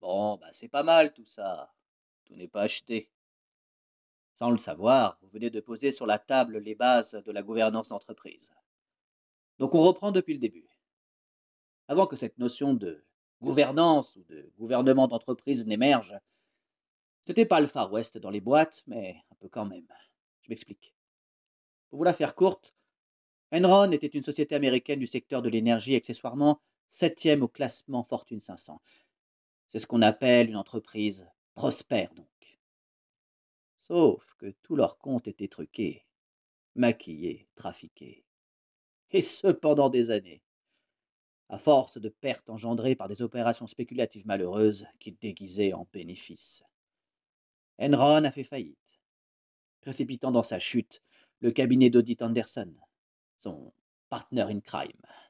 Bon, bah c'est pas mal tout ça. Tout n'est pas acheté. Sans le savoir, vous venez de poser sur la table les bases de la gouvernance d'entreprise. Donc on reprend depuis le début. Avant que cette notion de gouvernance ou de gouvernement d'entreprise n'émerge, c'était pas le Far West dans les boîtes, mais un peu quand même. Je m'explique. Pour vous la faire courte, Enron était une société américaine du secteur de l'énergie, accessoirement septième au classement Fortune 500. C'est ce qu'on appelle une entreprise prospère donc. Sauf que tous leurs comptes étaient truqués, maquillés, trafiqués. Et ce pendant des années, à force de pertes engendrées par des opérations spéculatives malheureuses qu'ils déguisaient en bénéfices. Enron a fait faillite, précipitant dans sa chute le cabinet d'audit Anderson, son partner in crime.